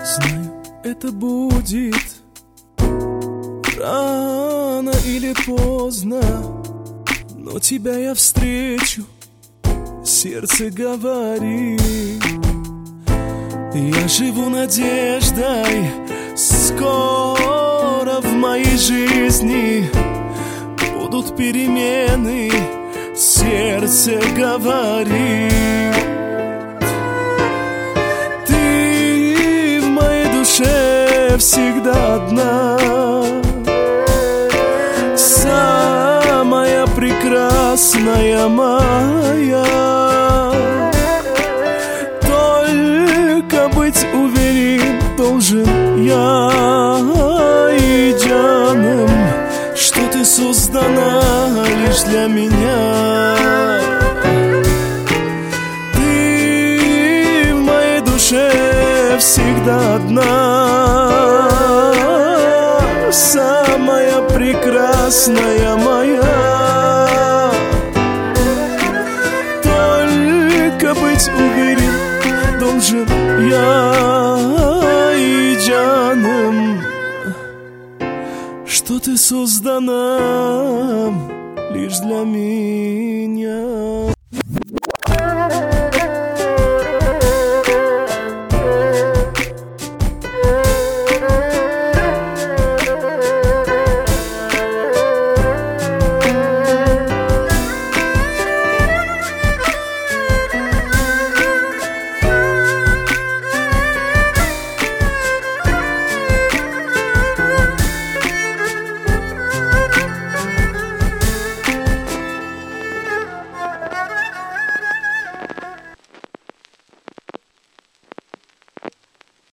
Знаю, это будет рано или поздно, но тебя я встречу, сердце говорит. Я живу надеждой, скоро в моей жизни будут перемены, сердце говорит. Ты в моей душе всегда одна, самая прекрасная моя. Только быть уверен должен я, и Джаном, что ты создана лишь для меня. Ты в моей душе всегда одна, самая прекрасная моя. Только быть уверен должен я, и Джаном, что ты создана лишь для меня.